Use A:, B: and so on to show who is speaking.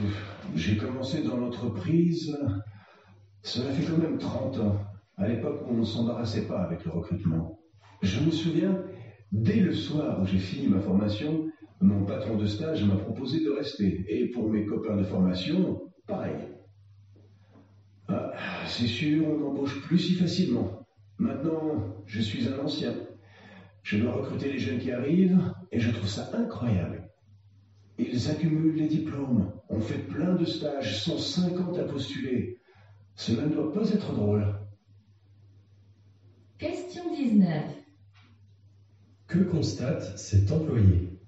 A: J'ai commencé dans l'entreprise, cela fait quand même 30 ans, à l'époque où on ne s'embarrassait pas avec le recrutement. Je me souviens, dès le soir où j'ai fini ma formation, mon patron de stage m'a proposé de rester. Et pour mes copains de formation, pareil. Ah, c'est sûr, on n'embauche plus si facilement. Maintenant, je suis un ancien. Je dois recruter les jeunes qui arrivent, et je trouve ça incroyable. Ils accumulent les diplômes, on fait plein de stages, sont 50 à postuler. Cela ne doit pas être drôle.
B: Question 19.
C: Que constate cet employé?